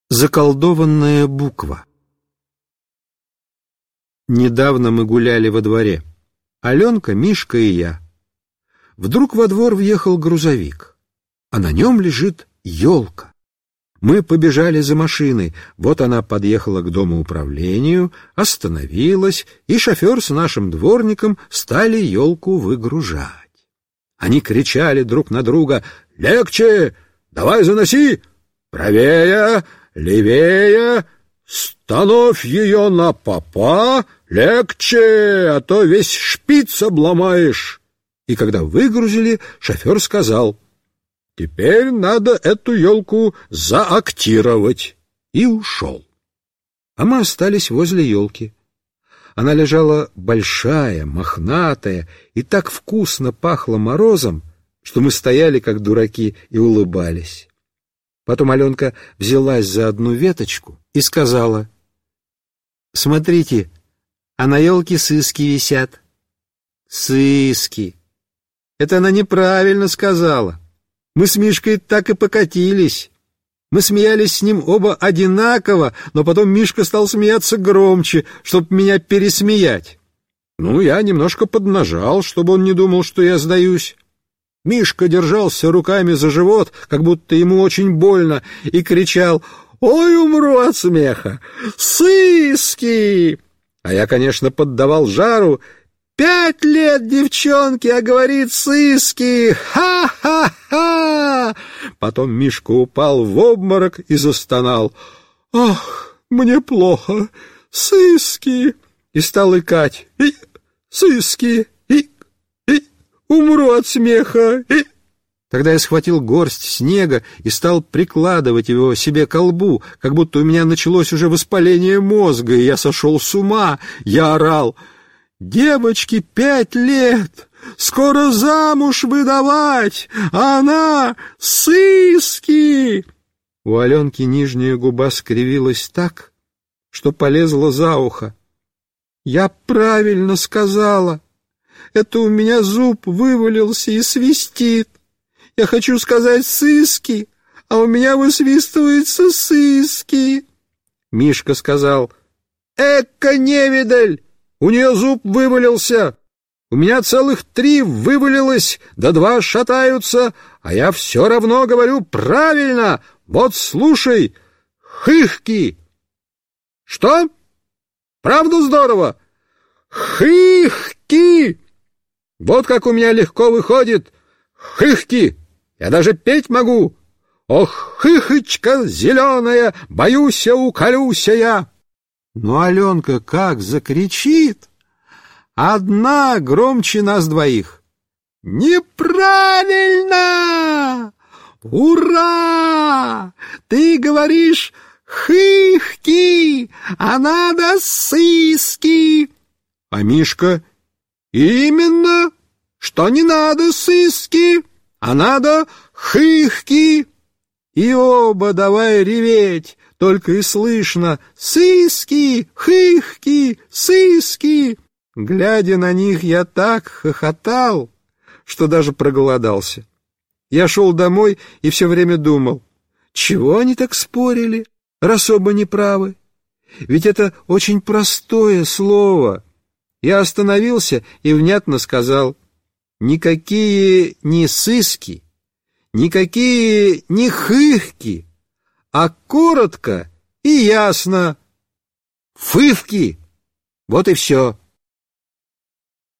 Заколдованная буква. Недавно мы гуляли во дворе. Аленка, Мишка и я. Вдруг во двор въехал грузовик, а на нем лежит елка. Мы побежали за машиной. Вот она подъехала к домоуправлению, остановилась, и шофер с нашим дворником стали елку выгружать. Они кричали друг на друга: «Легче! Давай заноси! Правее! Левее! Становь ее на попа! Легче, а то весь шпиц обломаешь!» И когда выгрузили, шофер сказал: «Теперь надо эту елку заактировать», и ушел. А мы остались возле елки. Она лежала большая, мохнатая, и так вкусно пахла морозом, что мы стояли, как дураки, и улыбались. Потом Аленка взялась за одну веточку и сказала: «Смотрите, а на елке сыски висят». «Сыски! Это она неправильно сказала. Мы с Мишкой так и покатились. Мы смеялись с ним оба одинаково, но потом Мишка стал смеяться громче, чтобы меня пересмеять. Ну, я немножко поднажал, чтобы он не думал, что я сдаюсь. Мишка держался руками за живот, как будто ему очень больно, и кричал: «Ой, умру от смеха! Сыски!» А я, конечно, поддавал жару: «5 лет девчонке, а говорит сыски! Ха-ха-ха!» Потом Мишка упал в обморок и застонал: «Ах, мне плохо! Сыски!» И стал икать: «Сыски! Умру от смеха!» Тогда я схватил горсть снега и стал прикладывать его себе к лбу, как будто у меня началось уже воспаление мозга, и я сошел с ума. Я орал: «Девочке 5 лет, скоро замуж выдавать, а она сыски!» У Аленки нижняя губа скривилась так, что полезла за ухо. «Я правильно сказала. Это у меня зуб вывалился и свистит. Я хочу сказать сыски, а у меня высвистываются сыски». Мишка сказал: «Эка невидаль! У нее зуб вывалился. У меня целых 3 вывалилось, да 2 шатаются, а я все равно говорю правильно. Вот слушай: хыхки». «Что? Правда здорово? Хыхки! Вот как у меня легко выходит. Хыхки! Я даже петь могу. Ох, хыхочка зеленая, боюся, уколюся я». Но Аленка как закричит! Одна громче нас двоих: «Неправильно! Ура! Ты говоришь хыхки, а надо сыски!» А Мишка: «Именно, что не надо сыски, а надо хыхки». И оба давай реветь, только и слышно: «Сыски, хыхки, сыски». Глядя на них, я так хохотал, что даже проголодался. Я шел домой и все время думал: чего они так спорили, раз оба неправы? Ведь это очень простое слово. Я остановился и внятно сказал: никакие не сыски, никакие не хыхки, а коротко и ясно: фывки. Вот и все.